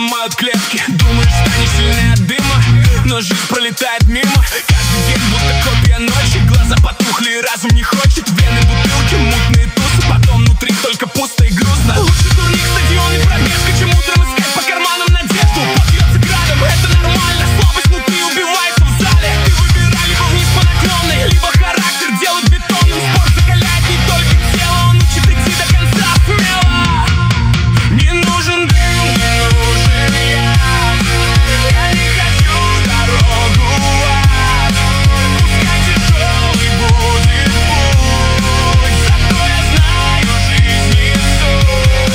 ломают клетки. Думаешь, станешь сильнее от дыма, но жизнь пролетает мимо. Каждый день будто копия ночи. Глаза потухли и разум не хочет. Вены, бутылки, мутные тусы. Потом внутри только пусто и грустно. Лучше турник, стадион и пробежка, чем утром искать по карманам надежду. Побьется градом, это нормально. Слабость внутри убивается в зале. Ты выбирай либо вниз по наклонной, либо характер делать бетонным. Спорт закаляет не только тело, он учит идти до конца смело. Не нужен дым, не нужен я. Я не хочу дорогу в ад. Пускай тяжелый будет путь, зато я знаю жизни суть.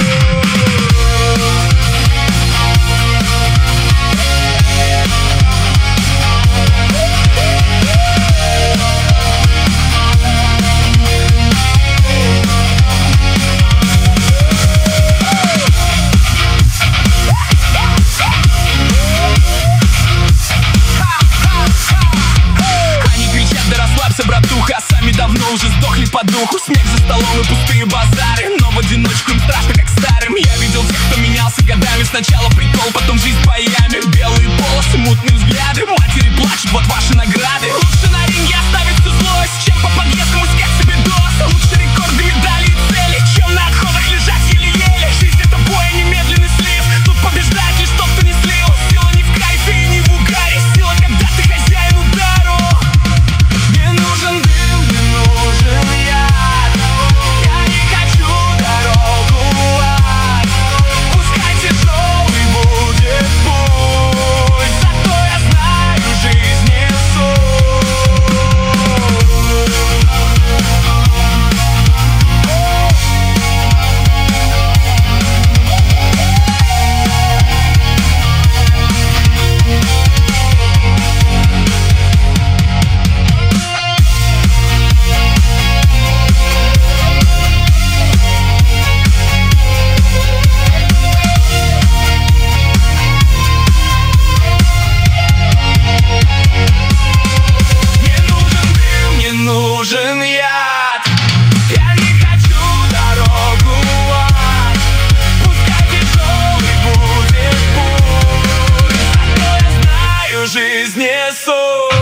Они кричат: да расслабься, братуха, а сами давно уже сдохли по духу. Смех за столом и пустые базары, но в одиночку им страшно, как старым. Я видел тех, кто менялся годами. Сначала прикол, потом жизнь боями. Белые полосы, мутные взгляды. Матери плачут, вот ваши награды. Лучше на ринге оставить всю злость, чем по подъездам искать себе дос. Лучше рекорды, медали и цели, чем на отходах лежать еле-еле. Жизнь — это бой, а немедленный слив. Тут побеждает лишь тот, кто не слил. Сила не в кайфе и не в угаре. Сила, когда ты хозяин удару. Не нужен дым, не нужен яд. Я не хочу дорогу в ад. Пускай тяжелый будет путь, зато я знаю жизни суть. Не нужен яд. Я не хочу дорогу в ад. Пускай тяжелый будет путь, зато я знаю жизни суть.